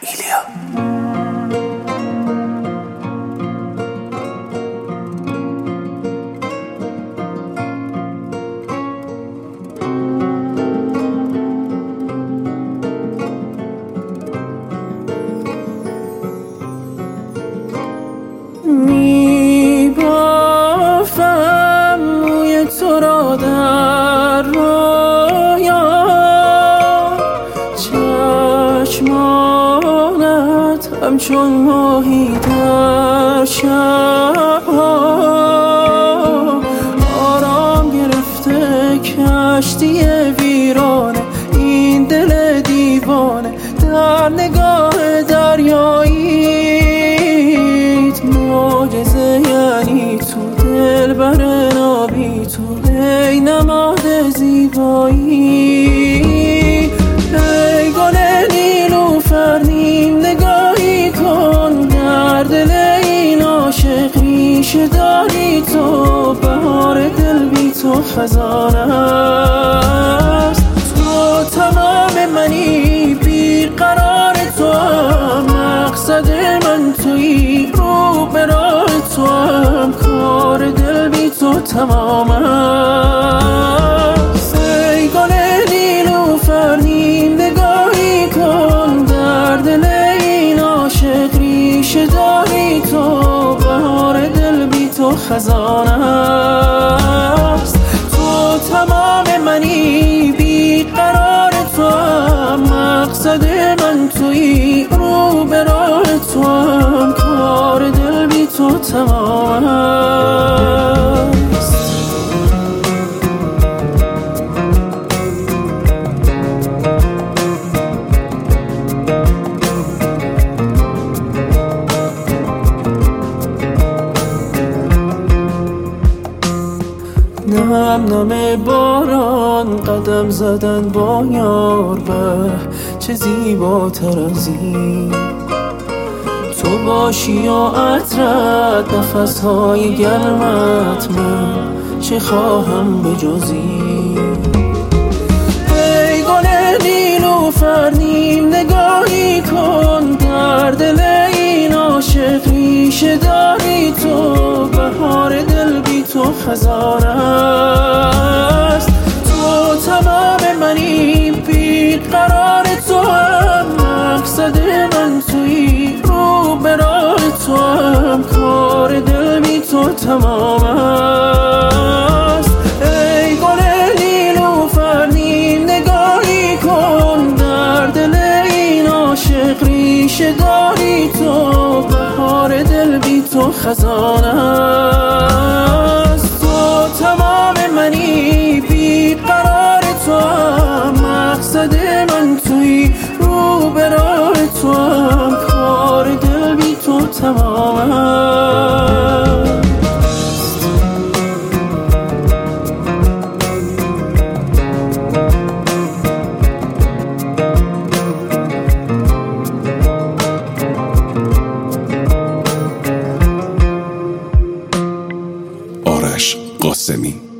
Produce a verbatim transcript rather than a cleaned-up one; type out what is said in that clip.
ایلیا. میبافم موی تو را در رویا، چشمانت همچون ماهی در شبها، آرام گرفته کشتی ویرانه این دل دیوانه در نگاه دریاییت، معجزه یعنی تو دلبر نابی تو، ای نماد زیبایی، ای گل نیلوفر نیم نگاهی کن در دل این عاشق ریشه داری تو، بهار دل بی تو خزانه است، تو تمام منی بیقرار تو هم، مقصد من تویی رو به راه تو هم، کار دل بی تو تمام است، ای گل نیلوفر نیم نگاهی کن در دل این عاشق ریشه داری تو، بهار دل بی تو خزانه است، تو تمام منی بیقرار تو هم، مقصد من تویی رو به راه تو هم، کار دل بی تو تمام است. نم نم باران قدم زدن با یار، به چه زیباتر از این تو باشی و عطرت نفسهای گرمت، من چه خواهم به جز این، ای گل نیلوفر نیم نگاهی کن در دل این عاشق ریشه داری تو، بهار دل بی تو خزانه است، تو تمام منی بیقرار تو هم، مقصد من تویی رو به راه تو هم، کار دل بی تو تمام است، ای گل نیلوفر نیم نگاهی کن در دل این عاشق ریشه داری تو، بهار دل بی تو خزانه است، تو تمام منی بیقرار تو هم، مقصد من تویی رو به راه تو هم، کار دل بی تو تمام است. آرش قاسمی.